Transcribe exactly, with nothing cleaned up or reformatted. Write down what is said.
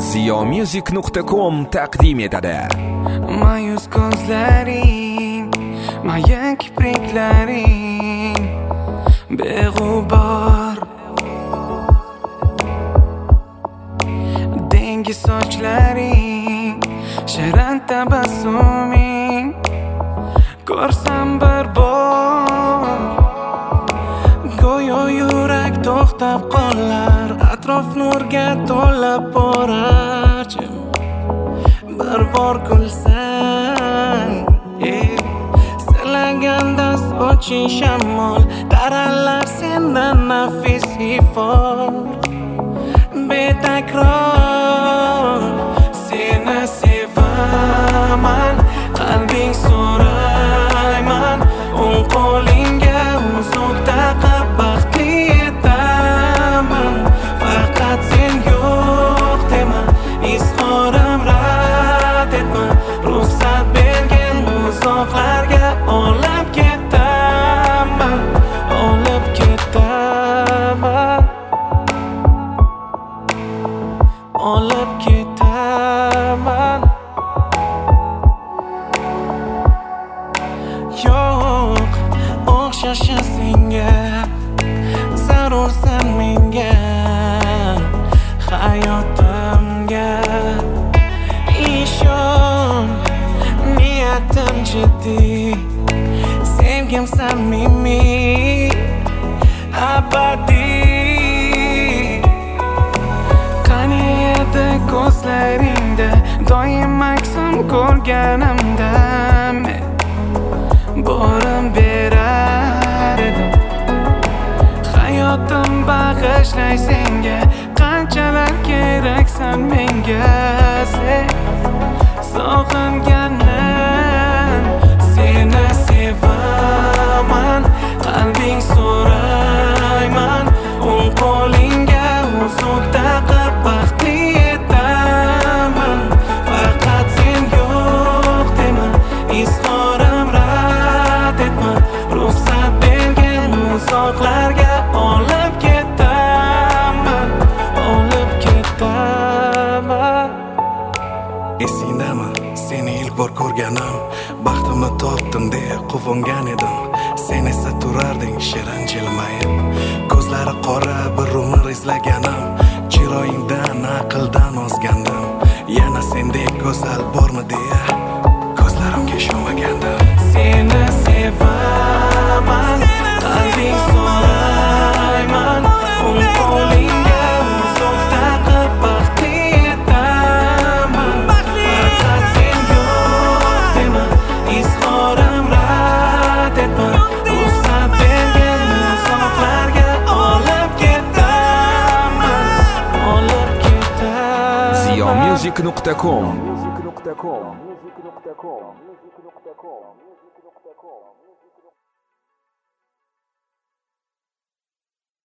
ziyomusic nuqta com taqdim etadi. Mayus ko'zlaring, mayin kipriklaring beg'ubor, dengiz sochlaring, shirin tabassuming ko'rsam bir bor, go'yo yurak to'xtab qolar, atrof nurga to'lib borarchi bir bor kulsang, silaganda soching shamol, taralar sendan nafis ifor, betakror seni sevaman, qalbing so'rayman, o'ng qo'lingga uzuk taqib baxtli etaman, faqat sen yo'q dema, izhorim rad etma, ruxsat bergin uzoqlarga olib ketaman, olib ketaman, olib ketaman. Yo'q, o'xshashi senga, zarursan menga, hayotimga. Ishon, niyatim jiddiy, sevgim samimiy, abadiy. Qani edi ko'zlaringda doim aksam ko'rganimda, men borim berar edim, hayotim bag'ishlay senga, qanchalar keraksan menga. Sen sog'inganim, seni sevaman, qalbing so'rayman, o'ng qo'lingga uzuk taqib baxtli etaman, faqat sen yo'q dema, izhorim rad etma, ruxsat bergin uzoqlarga olib ketaman, olib ketaman. Esingdami, seni ilk bor ko'rganim, baxtimni topdim deya quvongan edim, sen esa turarding shirin jilmayib, ko'zlari qora bir umr izlaganim, chiroyingdan aqldan ozgandim, yana sendek go'zal bormi deya ko'zlarimga ishonmagandim. Seni sevaman, qalbing so'rayman, o'ng qo'lingga uzuk taqib baxtli etaman, faqat sen yo'q dema, izhorim rad etma, ruxsat bergin uzoqlarga olib ketaman, olib ketaman. ziyomusic nuqta com Music nuqta com